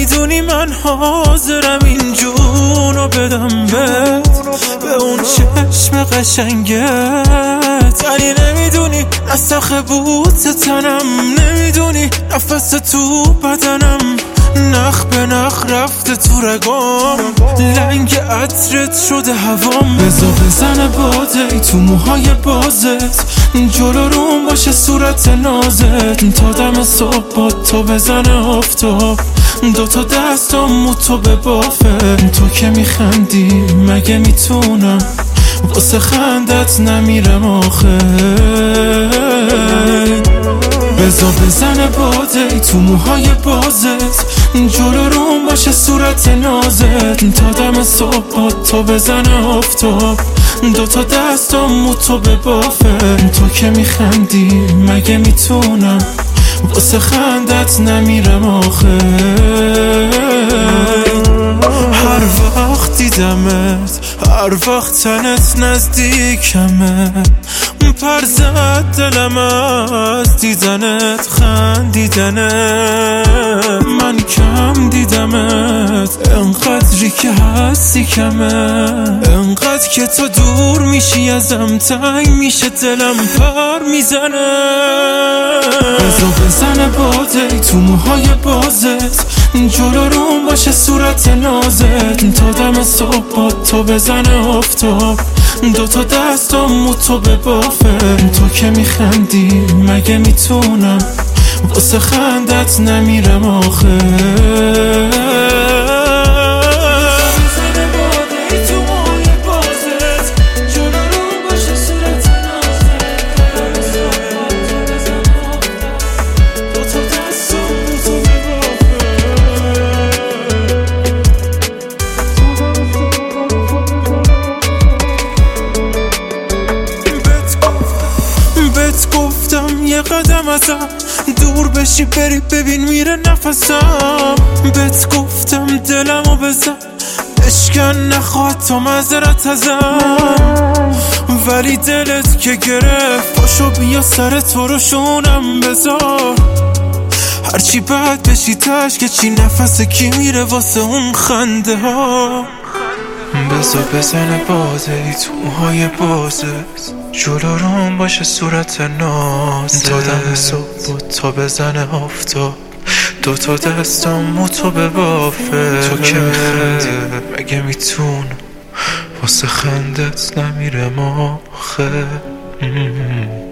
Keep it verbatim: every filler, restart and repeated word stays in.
نمیدونی من حاضرم این جونو بدم بهت، به اون چشم قشنگت. ولی نمیدونی نسخ بوت تنم، نمیدونی نفس تو بدنم، نخ به نخ رفته تو رگام، لنگ عطرت شده هوام. بزا بزنه باده ای تو موهای بازت، جلو روم باشه صورت نازت، تا دم صبح با تو بزنه آفتاب، دوتا دستم تو به بافه. تو که میخندی مگه میتونم واسه خندت نمیرم آخه. بزا بزنه باده ای تو موهای بازت، جلو روم باشه صورت نازت، تا دم صبح با تو بزنه آفتاب، دوتا دستم تو به بافه. تو که میخندی مگه میتونم واسه خندت نمیرم آخه. هر وقت دیدمت، هر وقت تنت نزدیکمه، پر زد دلم از دیدنت، خندیدنت. من کم دیدمت انقدری که هستی کمه، انقدر که تو دور میشی ازم تنگ میشه دلم پر میزنه. بزا بزنه باده ای تو موهای بازت، جلو روم باشه صورت نازت، تا دم صبح با تو بزنه آفتاب، دوتا دستم تو به بافه. تو که میخندی مگه میتونم واسه خندت نمیرم آخه. یه قدم ازم دور بشی بری ببین میره نفسم. بهت گفتم دلمو بزن اشکن نخواد تا معذرت ازم، ولی دلت که گرفت پاشو بیا سر تو رو شونم بذار. هرچی بد بشی تش که چی نفس کی میره واسه اون خنده ها. بزا بزنه باده ای تو موهای بازت، جلو روم باشه صورت نازت، تا دم صبح تا بزنه آفتاب، دوتا دستم تو به بافه. تو که میخندی مگه میتونم واسه خندت نمیرم آخه.